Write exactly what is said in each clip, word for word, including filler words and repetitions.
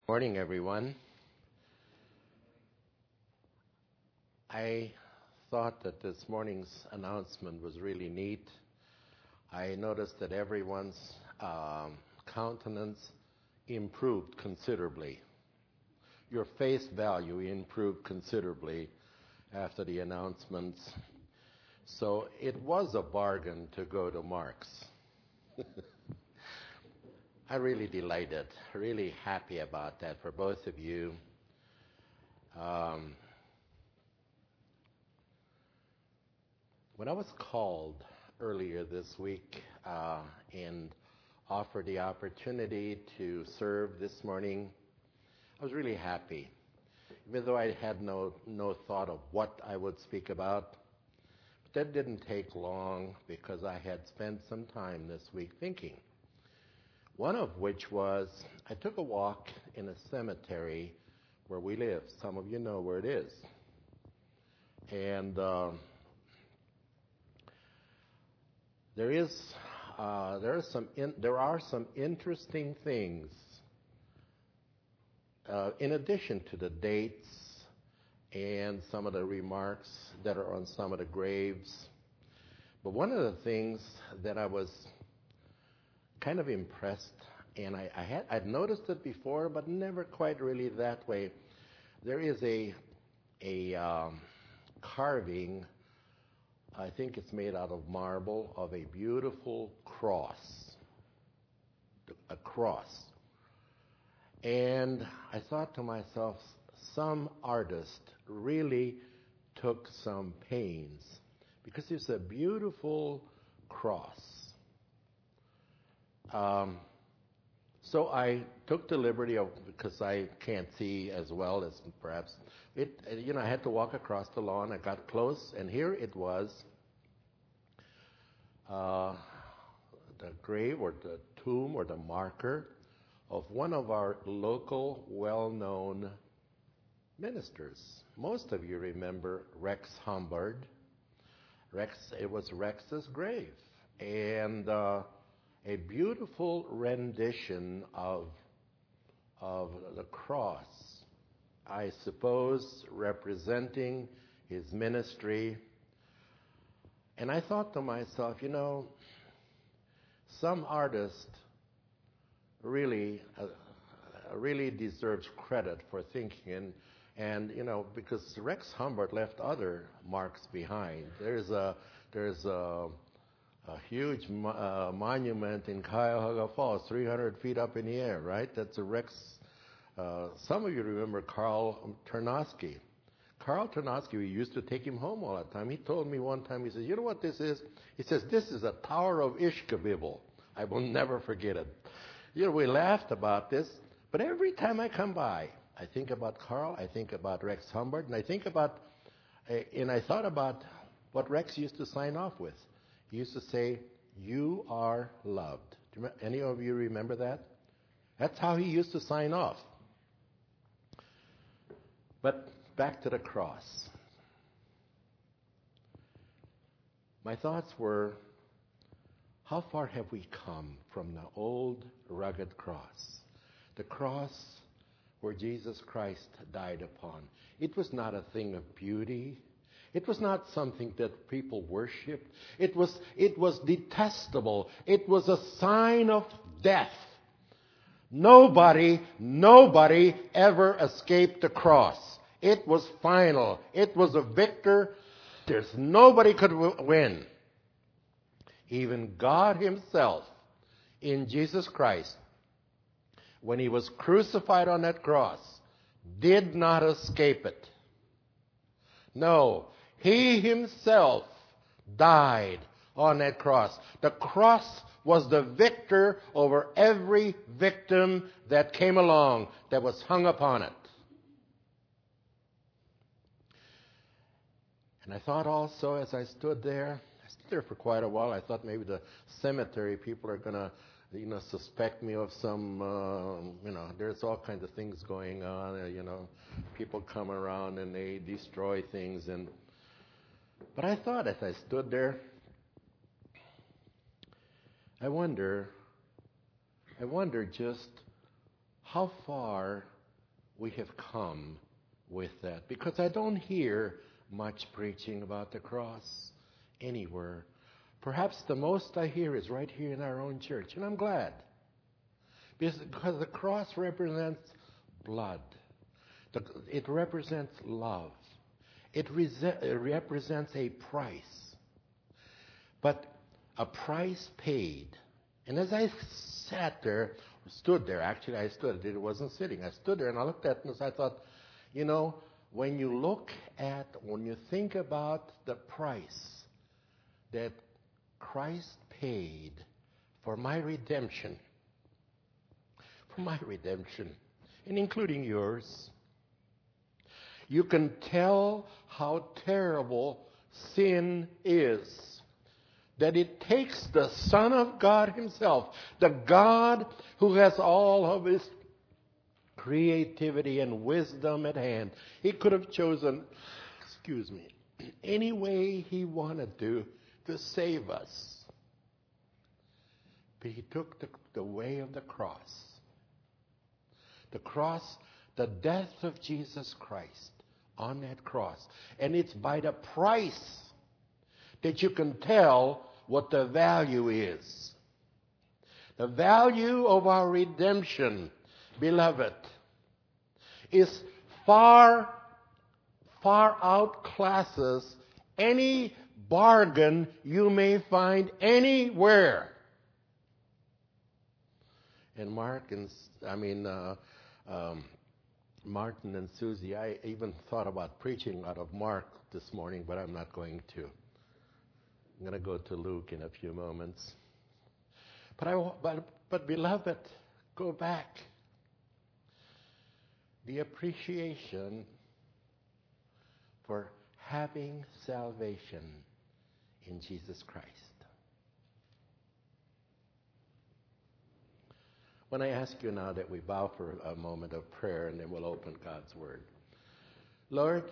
Morning, everyone. I thought that this morning's announcement was really neat. I noticed that everyone's um, countenance improved considerably. Your face value improved considerably after the announcements. So it was a bargain to go to Mark's. I really delighted, really happy about that for both of you. Um, when I was called earlier this week uh, and offered the opportunity to serve this morning, I was really happy, even though I had no, no thought of what I would speak about. But that didn't take long because I had spent some time this week thinking. One of which was, I took a walk in a cemetery where we live. Some of you know where it is. And uh, there is, uh, there are some, in, there are some interesting things. Uh, in addition to the dates and some of the remarks that are on some of the graves. But one of the things that I was kind of impressed, and I, I had I'd noticed it before, but never quite really that way. There is a a um, carving, I think it's made out of marble, of a beautiful cross, a cross. And I thought to myself, some artist really took some pains because it's a beautiful cross. Um, so I took the liberty of, because I can't see as well as perhaps, it, you know, I had to walk across the lawn. I got close, and here it was, uh, the grave or the tomb or the marker of one of our local well-known ministers. Most of you remember Rex Humbard. Rex, it was Rex's grave. And uh, a beautiful rendition of, of the cross, I suppose, representing his ministry. And I thought to myself, you know, some artist really, uh, really deserves credit for thinking, and, and you know, because Rex Humbard left other marks behind. There's a, there's a, a huge mo- uh, monument in Cuyahoga Falls, three hundred feet up in the air, right? That's a Rex. Uh, some of you remember Carl Ternosky. Carl Ternosky, we used to take him home all the time. He told me one time, he says, you know what this is? He says, this is a Tower of Ishkabibble. I will never forget it. You know, we laughed about this, but every time I come by, I think about Carl, I think about Rex Humbard, and I think about, uh, and I thought about what Rex used to sign off with. He used to say, you are loved. Do you, any of you remember that? That's how he used to sign off. But back to the cross. My thoughts were, how far have we come from the old rugged cross? The cross where Jesus Christ died upon. It was not a thing of beauty. It was not something that people worshipped. It was, it was detestable. It was a sign of death. Nobody, nobody ever escaped the cross. It was final. It was a victor. There's nobody could w- win. Even God himself in Jesus Christ, when he was crucified on that cross, did not escape it. No, he himself died on that cross. The cross was the victor over every victim that came along, that was hung upon it. And I thought also, as I stood there, I stood there for quite a while, I thought maybe the cemetery people are going to, you know, suspect me of some, uh, you know, there's all kinds of things going on, uh, you know, people come around and they destroy things. And but I thought as I stood there, I wonder, I wonder just how far we have come with that. Because I don't hear much preaching about the cross anywhere. Perhaps the most I hear is right here in our own church, and I'm glad. Because the cross represents blood. It represents love. It represents a price. But a price paid. And as I sat there, stood there, actually I stood, it wasn't sitting, I stood there and I looked at it and I thought, you know, when you look at, when you think about the price that Christ paid for my redemption, for my redemption, and including yours, you can tell how terrible sin is. That it takes the Son of God himself, the God who has all of his creativity and wisdom at hand. He could have chosen, excuse me, any way he wanted to, to save us. But he took the, the way of the cross. The cross, the death of Jesus Christ on that cross. And it's by the price that you can tell what the value is. The value of our redemption, beloved, is far, far outclasses any bargain you may find anywhere. And Mark and, I mean, uh, um, Martin and Susie, I even thought about preaching out of Mark this morning, but I'm not going to. I'm going to go to Luke in a few moments. But, I, but, but beloved, go back. The appreciation for having salvation in Jesus Christ. When I ask you now that we bow for a moment of prayer and then we'll open God's Word. Lord,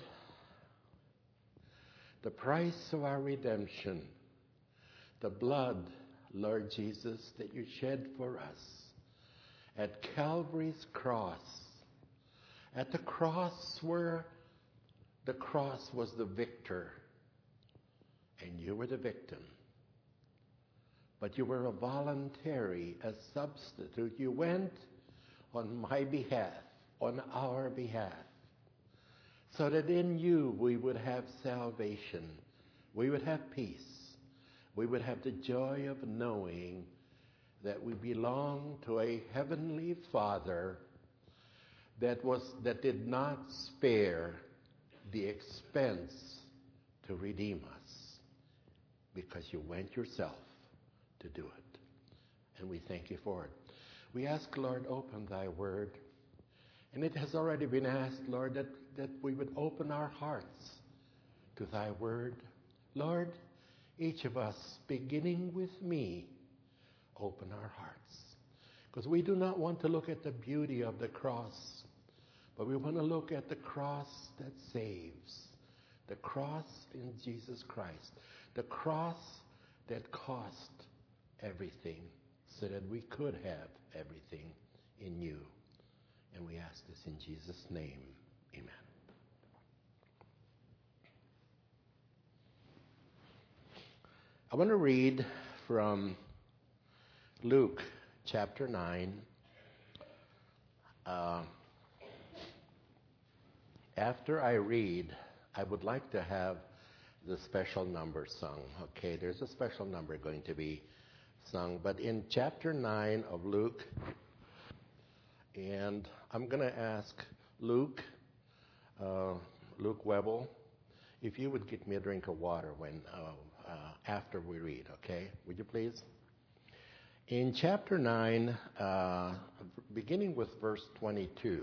the price of our redemption, the blood, Lord Jesus, that you shed for us at Calvary's cross, at the cross where the cross was the victor and you were the victim. But you were a voluntary, a substitute. You went on my behalf, on our behalf, so that in you we would have salvation. We would have peace. We would have the joy of knowing that we belong to a heavenly Father that was that did not spare the expense to redeem us, because you went yourself to do it. And we thank you for it. We ask, Lord, open thy word. And it has already been asked, Lord, that, that we would open our hearts to thy word. Lord, each of us, beginning with me, open our hearts. Because we do not want to look at the beauty of the cross, but we want to look at the cross that saves. The cross in Jesus Christ. The cross that cost everything so that we could have everything in you. And we ask this in Jesus' name. Amen. I want to read from Luke chapter nine. Uh, after I read, I would like to have the special number sung. Okay, there's a special number going to be sung. But in chapter nine of Luke, and I'm going to ask Luke, uh, Luke Webble, if you would get me a drink of water when uh, uh, after we read, okay? Would you please? In chapter nine, uh, beginning with verse twenty-two,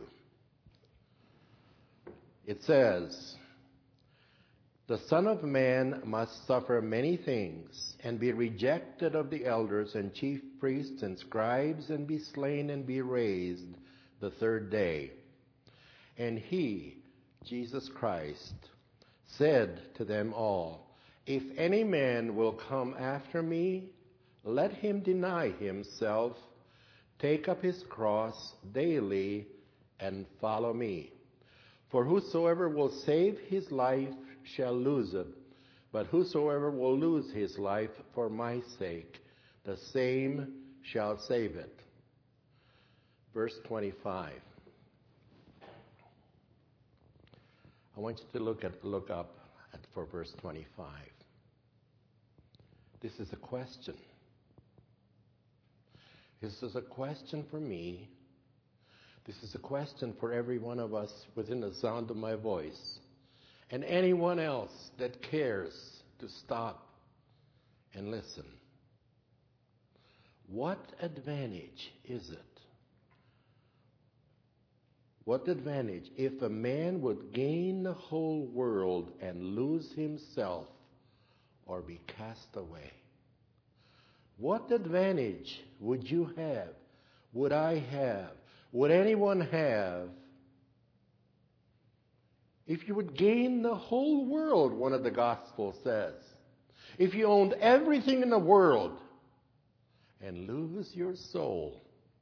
it says, "The Son of Man must suffer many things, and be rejected of the elders and chief priests and scribes, and be slain and be raised the third day." And he, Jesus Christ, said to them all, "If any man will come after me, let him deny himself, take up his cross daily, and follow me. For whosoever will save his life shall lose it, but whosoever will lose his life for my sake, the same shall save it. Verse twenty-five. I want you to look at look up at, for verse twenty-five. This is a question. This is a question for me. This is a question for every one of us within the sound of my voice. And anyone else that cares to stop and listen. What advantage is it? What advantage if a man would gain the whole world and lose himself or be cast away? What advantage would you have? Would I have? Would anyone have if you would gain the whole world, one of the Gospels says? If you owned everything in the world and lose your soul,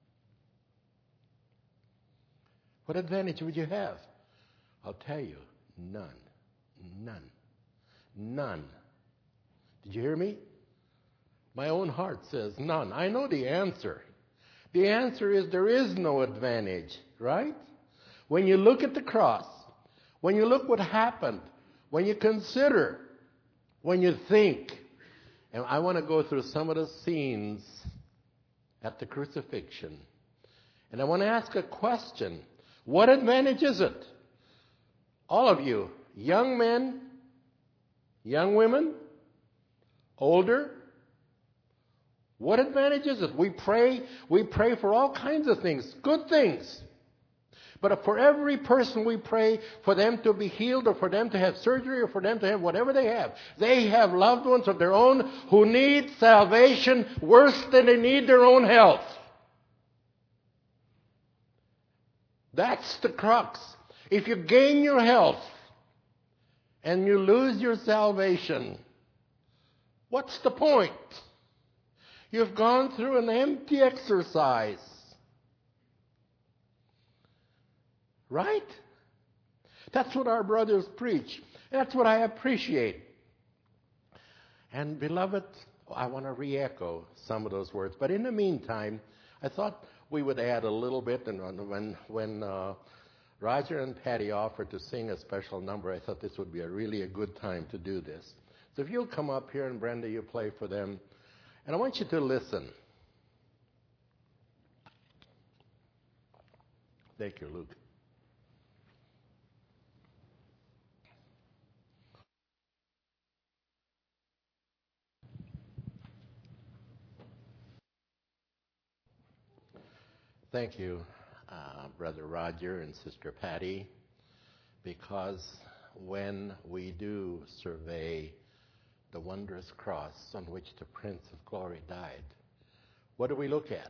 what advantage would you have? I'll tell you, none. None. None. Did you hear me? My own heart says none. I know the answer. The answer is there is no advantage, right? When you look at the cross, when you look what happened, when you consider, when you think, and I want to go through some of the scenes at the crucifixion, and I want to ask a question. What advantage is it? All of you, young men, young women, older, what advantage is it? We pray, we pray for all kinds of things, good things. But for every person we pray for them to be healed or for them to have surgery or for them to have whatever they have. They have loved ones of their own who need salvation worse than they need their own health. That's the crux. If you gain your health and you lose your salvation, what's the point? You've gone through an empty exercise. Right? That's what our brothers preach. That's what I appreciate. And beloved, I want to re-echo some of those words. But in the meantime, I thought we would add a little bit. And when when uh, Roger and Patty offered to sing a special number, I thought this would be a really a good time to do this. So if you'll come up here and Brenda, you play for them. And I want you to listen. Thank you, Luke. Thank you, uh, Brother Roger and Sister Patty, because when we do survey the wondrous cross on which the Prince of Glory died, what do we look at?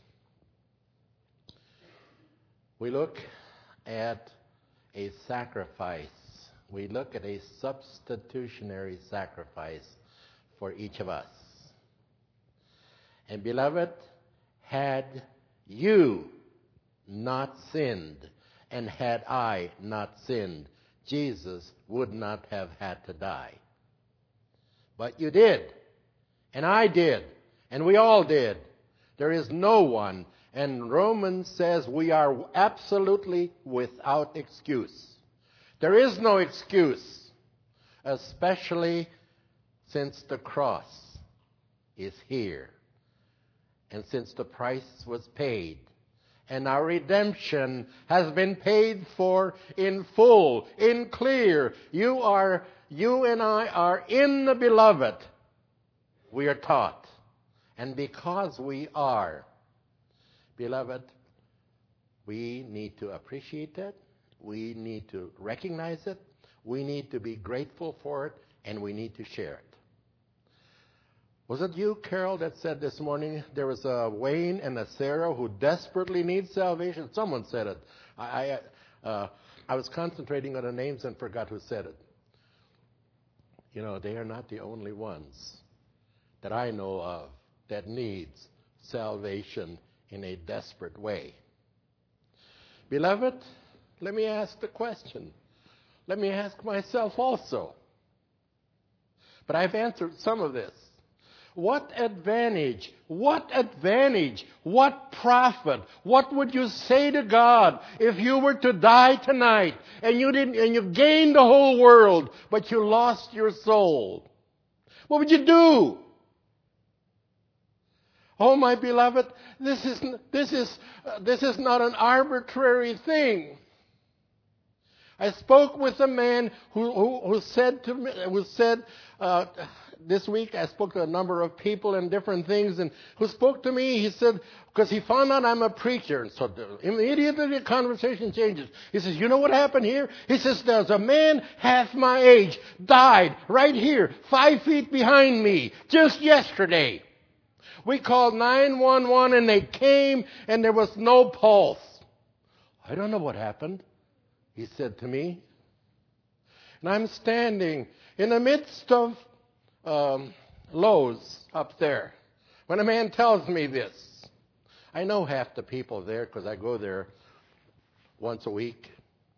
We look at a sacrifice. We look at a substitutionary sacrifice for each of us. And beloved, had you not sinned, and had I not sinned, Jesus would not have had to die. But you did, and I did, and we all did. There is no one, and Romans says we are absolutely without excuse. There is no excuse, especially since the cross is here. And since the price was paid, and our redemption has been paid for in full, in clear. You are, you and I are in the beloved. We are taught. And because we are, beloved, we need to appreciate that. We need to recognize it. We need to be grateful for it, and we need to share it. Was it you, Carol, that said this morning there was a Wayne and a Sarah who desperately need salvation? Someone said it. I, I, uh, I was concentrating on the names and forgot who said it. You know, they are not the only ones that I know of that needs salvation in a desperate way. Beloved, let me ask the question. Let me ask myself also. But I've answered some of this. What advantage, what advantage, what profit, what would you say to God if you were to die tonight and you didn't, and you gained the whole world, but you lost your soul? What would you do? Oh, my beloved, this is, this is, uh, this is not an arbitrary thing. I spoke with a man who, who, who said to me, who said, uh, this week I spoke to a number of people and different things, and who spoke to me, he said, because he found out I'm a preacher, and so immediately the conversation changes. He says, you know what happened here? He says, there's a man half my age, died right here, five feet behind me, just yesterday. We called nine one one and they came and there was no pulse. I don't know what happened, he said to me. And I'm standing in the midst of um, Lowe's up there when a man tells me this. I know half the people there because I go there once a week.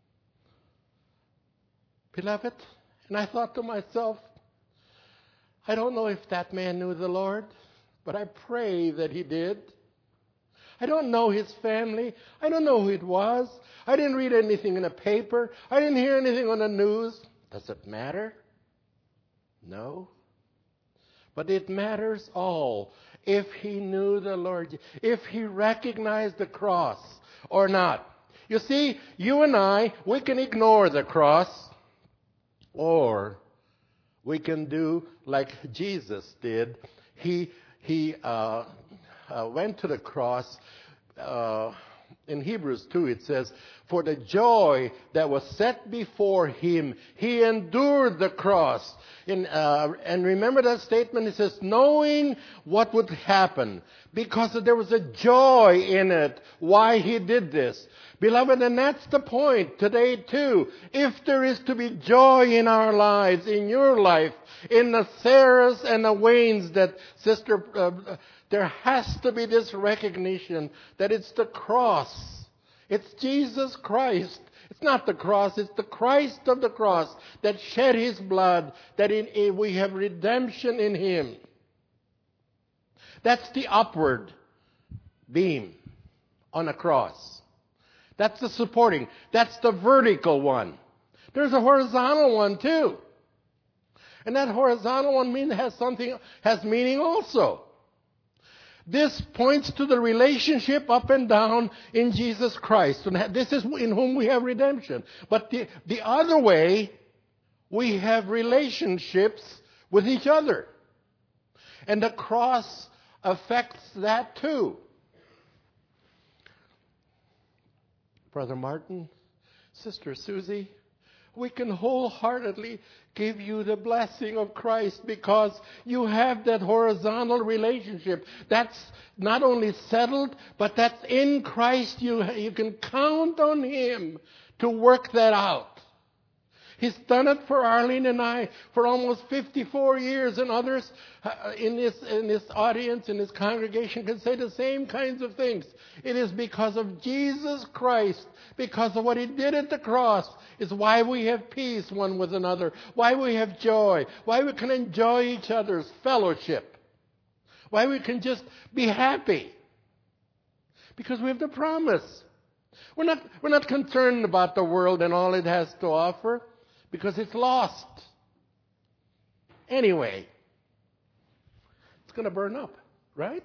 Beloved, and I thought to myself, I don't know if that man knew the Lord, but I pray that he did. I don't know his family. I don't know who it was. I didn't read anything in a paper. I didn't hear anything on the news. Does it matter? No. But it matters all if he knew the Lord, if he recognized the cross or not. You see, you and I, we can ignore the cross, or we can do like Jesus did. He He uh, uh, went to the cross. Uh, in Hebrews two, it says, for the joy that was set before him, he endured the cross. In, uh, and remember that statement? It says, knowing what would happen, because there was a joy in it, why he did this. Beloved, and that's the point today too. If there is to be joy in our lives, in your life, in the Sarahs and the Waynes that Sister, uh, there has to be this recognition that it's the cross. It's Jesus Christ. It's not the cross, it's the Christ of the cross that shed his blood, that in, in, we have redemption in him. That's the upward beam on a cross. That's the supporting. That's the vertical one. There's a horizontal one too. And that horizontal one mean has something, has meaning also. This points to the relationship up and down in Jesus Christ. And this is in whom we have redemption. But the, the other way, we have relationships with each other. And the cross affects that too. Brother Martin, Sister Susie, we can wholeheartedly give you the blessing of Christ because you have that horizontal relationship. That's not only settled, but that's in Christ. You, you can count on him to work that out. He's done it for Arlene and I for almost fifty-four years, and others uh, in this in this audience, in this congregation, can say the same kinds of things. It is because of Jesus Christ, because of what he did at the cross, is why we have peace one with another, why we have joy, why we can enjoy each other's fellowship, why we can just be happy. Because we have the promise. We're not, we're not concerned about the world and all it has to offer, because it's lost. Anyway, it's going to burn up, right?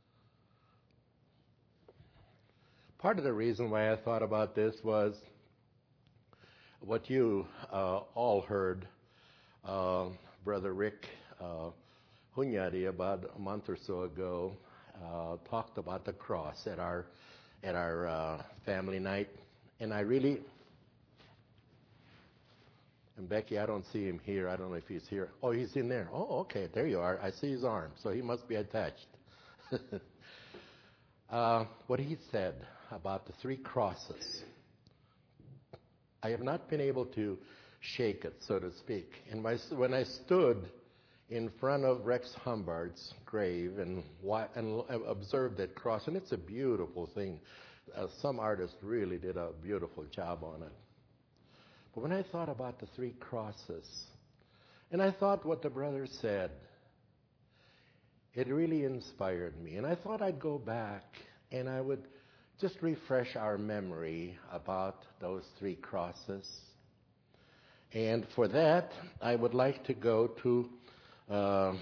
Part of the reason why I thought about this was what you uh, all heard uh, Brother Rick uh, Hunyadi about a month or so ago uh, talked about the cross at our at our uh, family night, and I really. And Becky, I don't see him here. I don't know if he's here. Oh, he's in there. Oh, okay. There you are. I see his arm. So he must be attached. uh, what he said about the three crosses, I have not been able to shake it, so to speak. And my, when I stood in front of Rex Humbard's grave and, and observed that cross, and it's a beautiful thing. uh, some artists really did a beautiful job on it. But when I thought about the three crosses, and I thought what the brother said, it really inspired me. And I thought I'd go back and I would just refresh our memory about those three crosses. And for that, I would like to go to uh,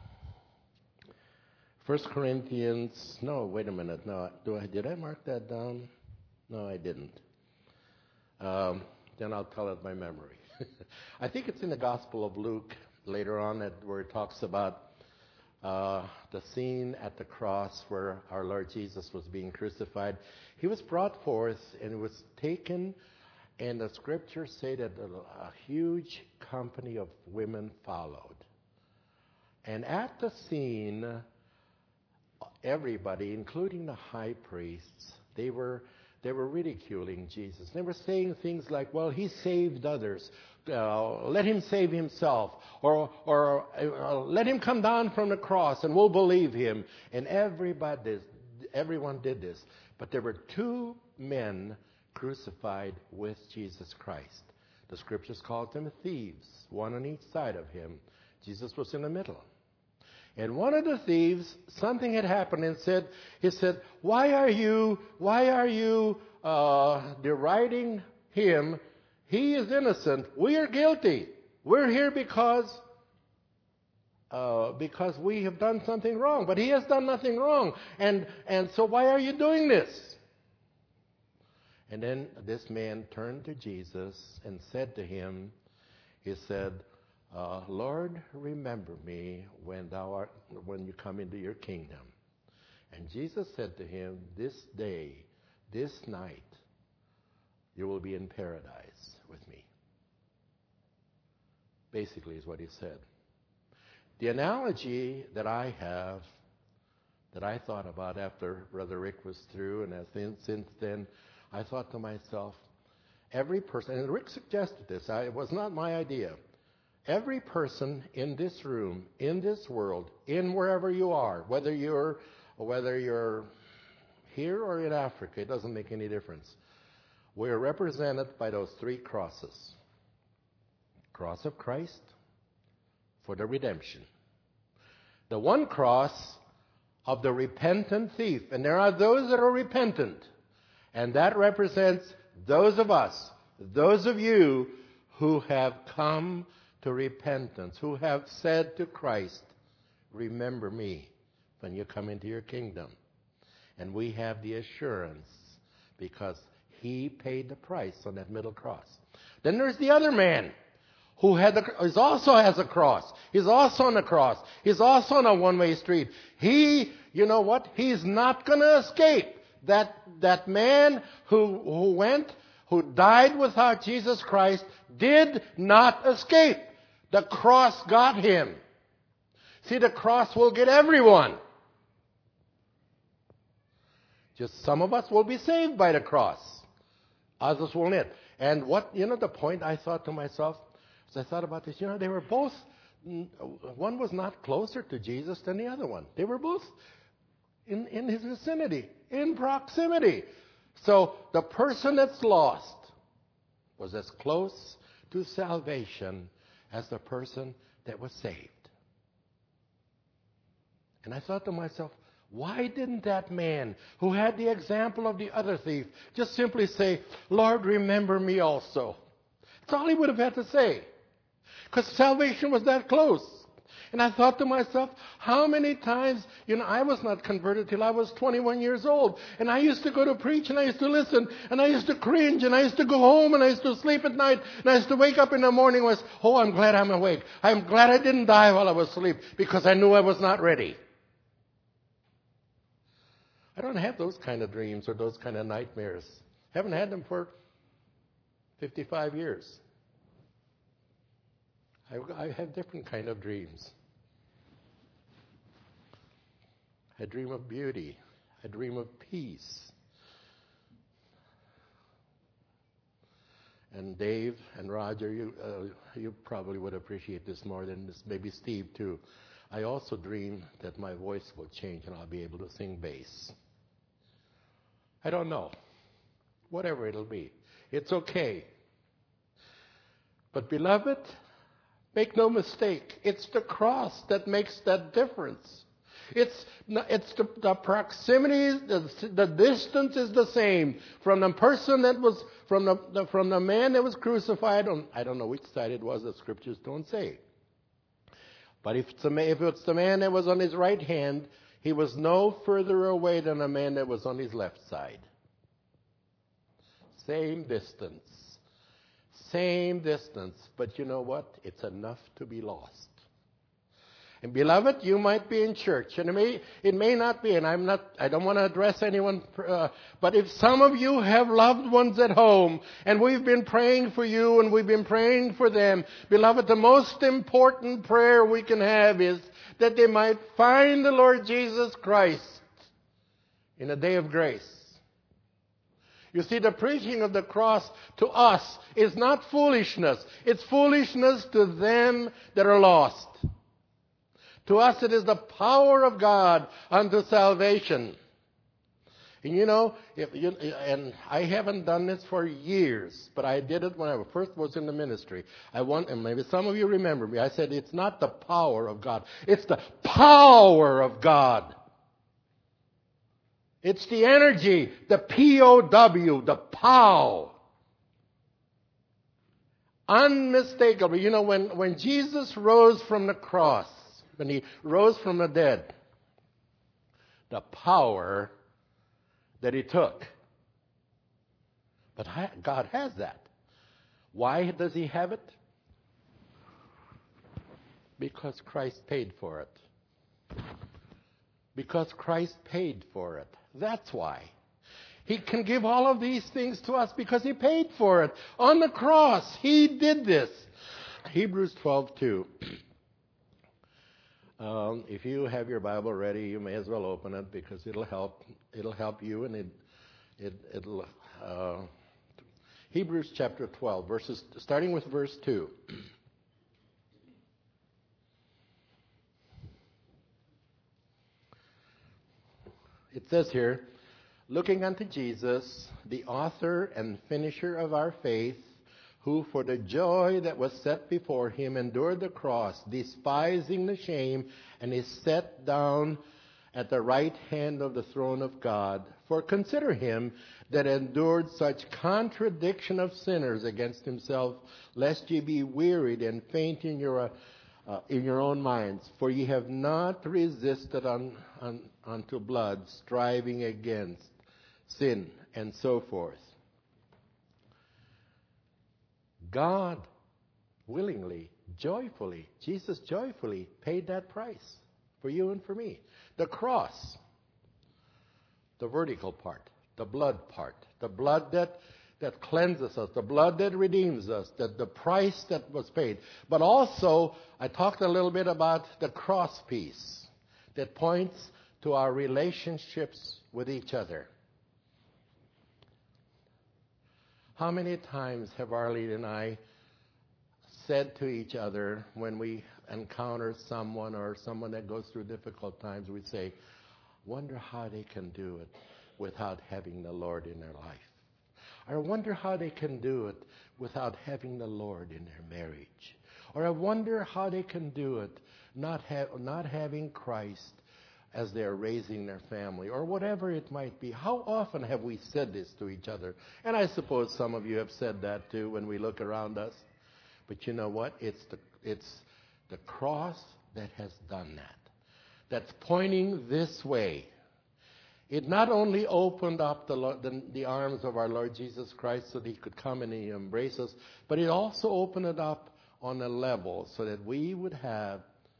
First Corinthians. No, wait a minute. No, do I did I mark that down? No, I didn't. Um, then I'll tell it by memory. I think it's in the Gospel of Luke later on that, where it talks about uh, the scene at the cross where our Lord Jesus was being crucified. He was brought forth and was taken, and the scriptures say that a, a huge company of women followed. And at the scene, everybody, including the high priests, they were they were ridiculing Jesus. They were saying things like, well, he saved others. Uh, let him save himself. Or, or uh, let him come down from the cross and we'll believe him. And everybody, everyone did this. But there were two men crucified with Jesus Christ. The scriptures called them thieves, one on each side of him. Jesus was in the middle. And one of the thieves, something had happened, and said, he said, why are you, why are you uh, deriding him? He is innocent. We are guilty. We're here because uh, because we have done something wrong. But he has done nothing wrong. And and so why are you doing this? And then this man turned to Jesus and said to him, he said, Uh, Lord, remember me when thou art, when you come into your kingdom. And Jesus said to him, this day, this night, you will be in paradise with me. Basically is what he said. The analogy that I have, that I thought about after Brother Rick was through, and as in, since then, I thought to myself, every person, and Rick suggested this, I, it was not my idea. Every person in this room, in this world, in wherever you are, whether you're whether you're here or in Africa, it doesn't make any difference. We're represented by those three crosses. Cross of Christ for the redemption. The one cross of the repentant thief. And there are those that are repentant. And that represents those of us, those of you who have come to repentance, who have said to Christ, remember me when you come into your kingdom. And we have the assurance because he paid the price on that middle cross. Then there's the other man who had the, is also has a cross. He's also on a cross. He's also on a one-way street. He, you know what? He's not going to escape. That, that man who, who went, who died without Jesus Christ, did not escape. The cross got him. See, the cross will get everyone. Just some of us will be saved by the cross. Others will not. And what, you know, the point I thought to myself, as I thought about this, you know, they were both, one was not closer to Jesus than the other one. They were both in, in his vicinity, in proximity. So the person that's lost was as close to salvation as the person that was saved. And I thought to myself, why didn't that man who had the example of the other thief just simply say, Lord, remember me also? That's all he would have had to say. Because salvation was that close. And I thought to myself, how many times, you know, I was not converted till I was twenty-one years old. And I used to go to preach and I used to listen and I used to cringe and I used to go home and I used to sleep at night and I used to wake up in the morning and was, oh, I'm glad I'm awake. I'm glad I didn't die while I was asleep because I knew I was not ready. I don't have those kind of dreams or those kind of nightmares. Haven't had them for fifty-five years. I, I have different kind of dreams. I dream of beauty. I dream of peace. And Dave and Roger, you uh, you probably would appreciate this more than this, maybe Steve too. I also dream that my voice will change and I'll be able to sing bass. I don't know. Whatever it'll be. It's okay. But beloved, make no mistake. It's the cross that makes that difference. It's it's the, the proximity, the, the distance is the same from the person that was, from the, the from the man that was crucified on, I don't know which side it was, the scriptures don't say. But if it's, the, if it's the man that was on his right hand, he was no further away than the man that was on his left side. Same distance. Same distance. But you know what? It's enough to be lost. And beloved, you might be in church, and it may, it may not be, and I'm not, I don't want to address anyone, uh, but if some of you have loved ones at home, and we've been praying for you, and we've been praying for them, beloved, the most important prayer we can have is that they might find the Lord Jesus Christ in a day of grace. You see, the preaching of the cross to us is not foolishness. It's foolishness to them that are lost. To us, it is the power of God unto salvation. And you know, if you, and I haven't done this for years, but I did it when I first was in the ministry. I want, and maybe some of you remember me. I said it's not the power of God; it's the power of God. It's the energy, the P O W, the pow. Unmistakable. You know, when when Jesus rose from the cross. When he rose from the dead, the power that he took. But God has that. Why does he have it? Because Christ paid for it. Because Christ paid for it. That's why. He can give all of these things to us because he paid for it. On the cross, he did this. Hebrews twelve two. Um, if you have your Bible ready, you may as well open it because it'll help. It'll help you, and it, it, it'll. Uh, Hebrews chapter twelve, verses starting with verse two. It says here, looking unto Jesus, the author and finisher of our faith, who for the joy that was set before him endured the cross, despising the shame, and is set down at the right hand of the throne of God. For consider him that endured such contradiction of sinners against himself, lest ye be wearied and faint in your uh, in your own minds. For ye have not resisted un, un, unto blood, striving against sin, and so forth. God willingly, joyfully, Jesus joyfully paid that price for you and for me. The cross, the vertical part, the blood part, the blood that, that cleanses us, the blood that redeems us, that the price that was paid. But also, I talked a little bit about the cross piece that points to our relationships with each other. How many times have Arlene and I said to each other when we encounter someone or someone that goes through difficult times, we say, wonder how they can do it without having the Lord in their life. I wonder how they can do it without having the Lord in their marriage. Or I wonder how they can do it not, ha- not having Christ as they're raising their family, or whatever it might be. How often have we said this to each other? And I suppose some of you have said that too when we look around us. But you know what? It's the, it's the cross that has done that. That's pointing this way. It not only opened up the, the, the arms of our Lord Jesus Christ so that he could come and he embrace us, but it also opened it up on a level so that we would have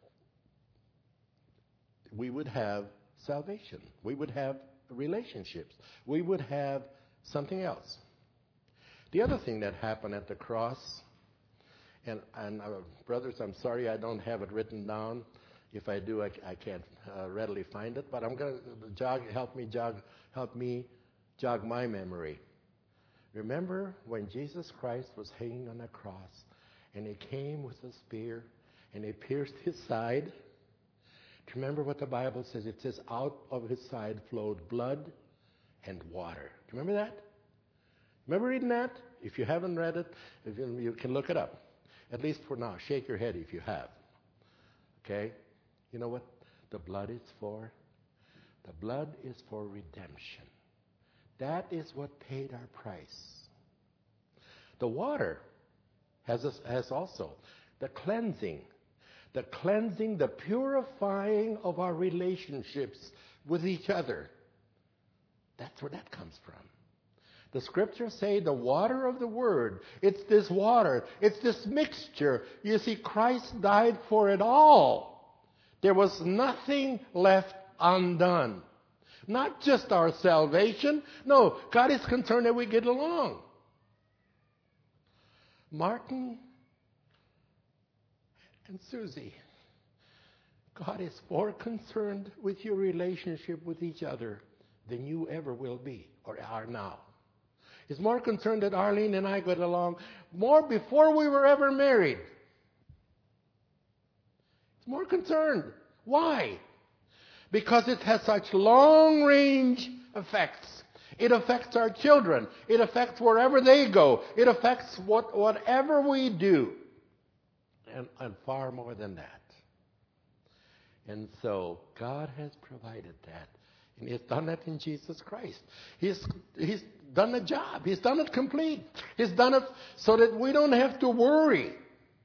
we would have salvation. We would have relationships. We would have something else. The other thing that happened at the cross, and, and uh, brothers, I'm sorry I don't have it written down. If I do, I, I can't uh, readily find it. But I'm going to jog, help me jog, help me jog my memory. Remember when Jesus Christ was hanging on the cross, and he came with a spear, and he pierced his side. Remember what the Bible says. It says, out of his side flowed blood and water. Do you remember that? Remember reading that? If you haven't read it, if you, you can look it up. At least for now. Shake your head if you have. Okay? You know what the blood is for? The blood is for redemption. That is what paid our price. The water has, a, has also the cleansing. The cleansing, the purifying of our relationships with each other. That's where that comes from. The scriptures say the water of the word. It's this water. It's this mixture. You see, Christ died for it all. There was nothing left undone. Not just our salvation. No, God is concerned that we get along. Martin and Susie, God is more concerned with your relationship with each other than you ever will be or are now. He's more concerned that Arlene and I got along more before we were ever married. He's more concerned. Why? Because it has such long-range effects. It affects our children. It affects wherever they go. It affects what, whatever we do. And, and far more than that. And so God has provided that. And He's done that in Jesus Christ. He's, he's done the job. He's done it complete. He's done it so that we don't have to worry.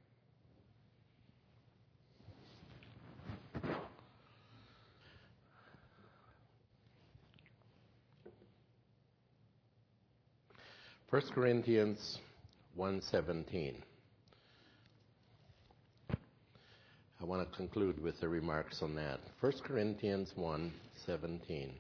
First Corinthians one seventeen. I want to conclude with the remarks on that. First Corinthians one seventeen.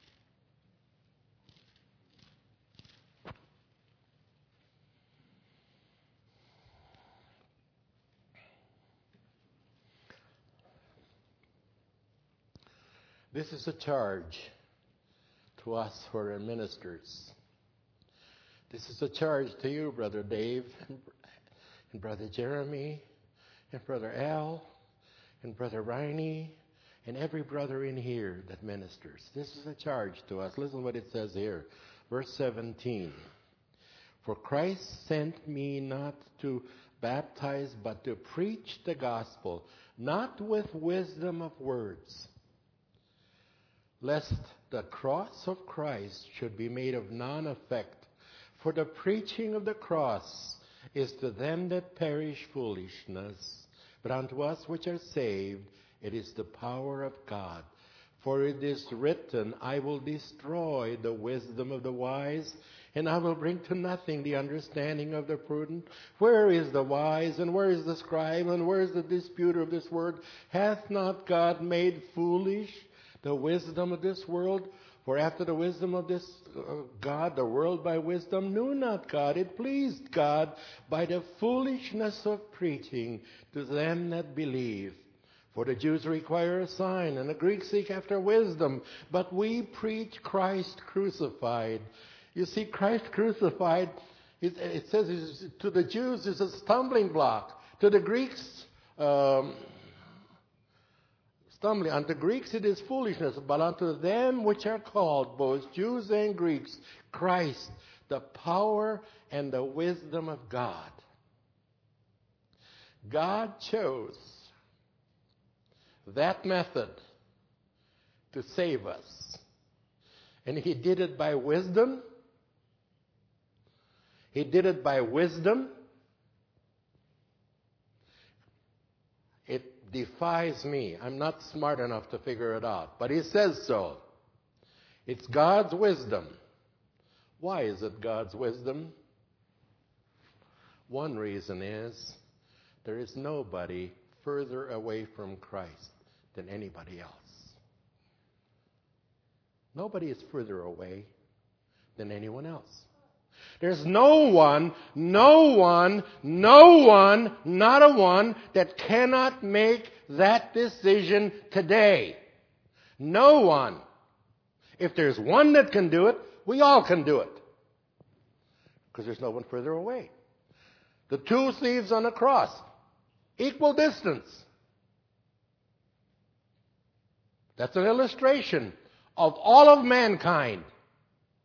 This is a charge to us who are ministers. This is a charge to you, Brother Dave, and Brother Jeremy, and Brother Al, and Brother Riney, and every brother in here that ministers. This is a charge to us. Listen to what it says here. Verse seventeen. For Christ sent me not to baptize, but to preach the gospel, not with wisdom of words, lest the cross of Christ should be made of none effect. For the preaching of the cross is to them that perish foolishness, but unto us which are saved it is the power of God. For it is written, I will destroy the wisdom of the wise, and I will bring to nothing the understanding of the prudent. Where is the wise, and where is the scribe, and where is the disputer of this word? Hath not God made foolish the wisdom of this world? For after the wisdom of this uh, God, the world by wisdom knew not God. It pleased God by the foolishness of preaching to them that believe. For the Jews require a sign, and the Greeks seek after wisdom. But we preach Christ crucified. You see, Christ crucified, it, it says is, to the Jews is a stumbling block. To the Greeks, um, stumbling. Unto Greeks it is foolishness, but unto them which are called, both Jews and Greeks, Christ, the power and the wisdom of God. God chose that method to save us. And He did it by wisdom. He did it by wisdom. It defies me. I'm not smart enough to figure it out. But He says so. It's God's wisdom. Why is it God's wisdom? One reason is there is nobody further away from Christ than anybody else. Nobody is further away than anyone else. There's no one, no one, no one, not a one that cannot make that decision today. No one. If there's one that can do it, we all can do it. Because there's no one further away. The two thieves on the cross, equal distance. That's an illustration of all of mankind.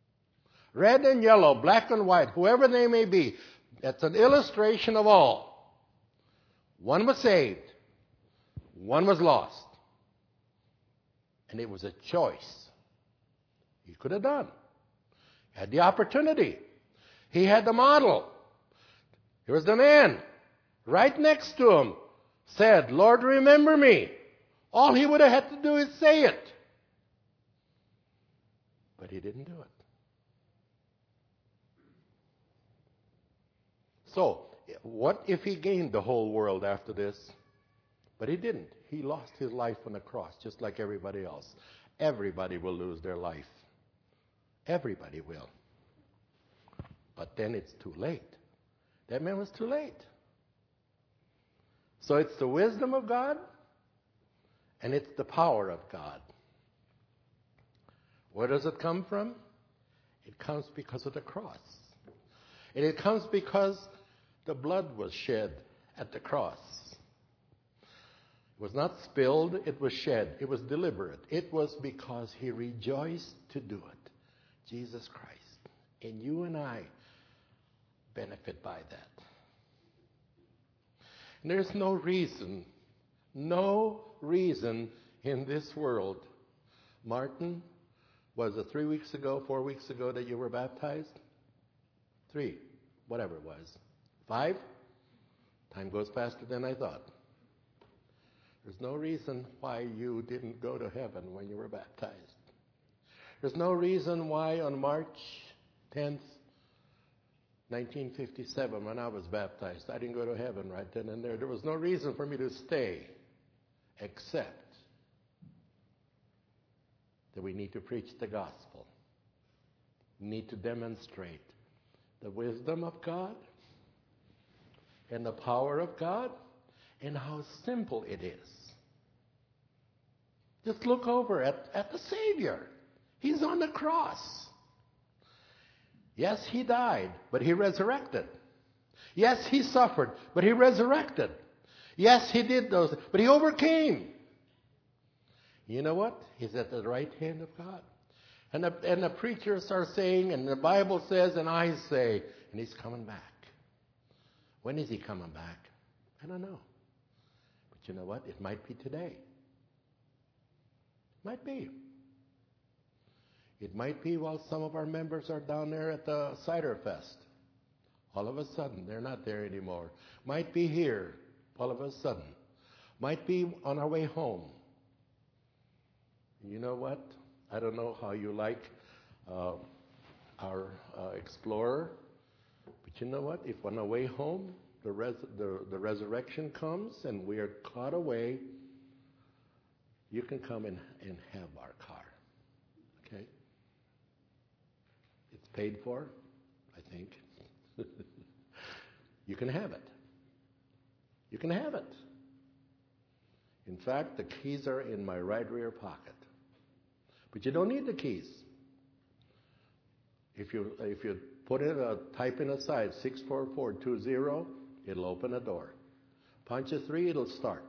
Red and yellow, black and white, whoever they may be. That's an illustration of all. One was saved. One was lost. And it was a choice he could have done. He had the opportunity. He had the model. There was the man right next to him said, Lord, remember me. All he would have had to do is say it. But he didn't do it. So, what if he gained the whole world after this? But he didn't. He lost his life on the cross, just like everybody else. Everybody will lose their life. Everybody will. But then it's too late. That man was too late. So it's the wisdom of God, and it's the power of God. Where does it come from? It comes because of the cross. And it comes because the blood was shed at the cross. It was not spilled, it was shed. It was deliberate. It was because he rejoiced to do it. Jesus Christ. And you and I benefit by that. And there's no reason, no reason in this world. Martin, was it three weeks ago, four weeks ago that you were baptized? Three, whatever it was. Five? Time goes faster than I thought. There's no reason why you didn't go to heaven when you were baptized. There's no reason why on March tenth, nineteen fifty-seven, when I was baptized, I didn't go to heaven right then and there. There was no reason for me to stay, except that we need to preach the gospel. We need to demonstrate the wisdom of God and the power of God and how simple it is. Just look over at, at the Savior. He's on the cross. Yes, he died, but he resurrected. Yes, he suffered, but he resurrected. Yes, he did those, but he overcame. You know what? He's at the right hand of God. And the, and the preachers are saying, and the Bible says, and I say, and he's coming back. When is he coming back? I don't know. But you know what? It might be today. Might be. It might be while some of our members are down there at the Cider Fest. All of a sudden, they're not there anymore. Might be here, all of a sudden. Might be on our way home. You know what? I don't know how you like uh, our uh, Explorer, but you know what? If on our way home, the, res- the, the resurrection comes and we are caught away, you can come and, and have our car. Okay? It's paid for, I think. You can have it. You can have it. In fact, the keys are in my right rear pocket. But you don't need the keys. If you if you put in a type in a side six four four two zero, it'll open a door. Punch a three, it'll start.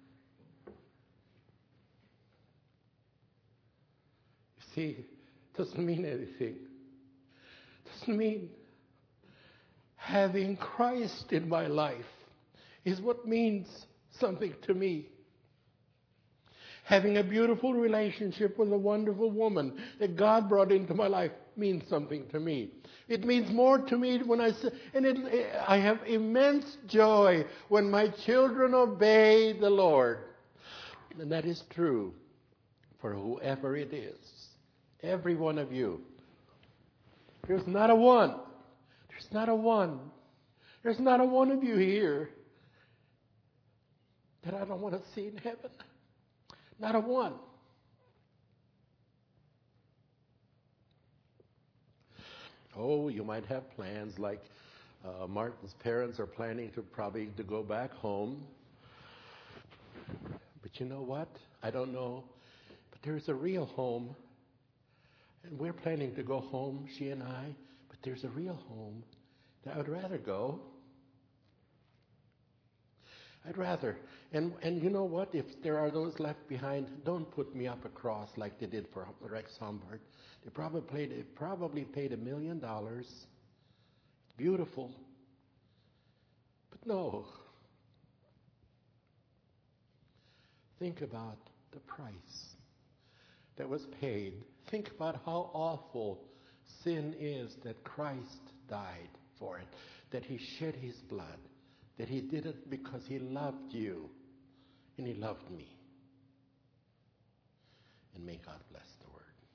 You see, it doesn't mean anything. It doesn't mean having Christ in my life is what means something to me. Having a beautiful relationship with a wonderful woman that God brought into my life means something to me. It means more to me when I say, and it, I have immense joy when my children obey the Lord. And that is true for whoever it is. Every one of you. There's not a one. There's not a one. There's not a one of you here that I don't want to see in heaven. Not a one. Oh, you might have plans like uh, Martin's parents are planning to probably to go back home. But you know what? I don't know. But there's a real home. And we're planning to go home, she and I. But there's a real home that I would rather go. I'd rather. And, and you know what? If there are those left behind, don't put me up a cross like they did for Rex Humbard. They probably paid, they probably paid a million dollars. Beautiful. But no. Think about the price that was paid. Think about how awful sin is, that Christ died for it, that he shed his blood, that he did it because he loved you and he loved me. And may God bless the word.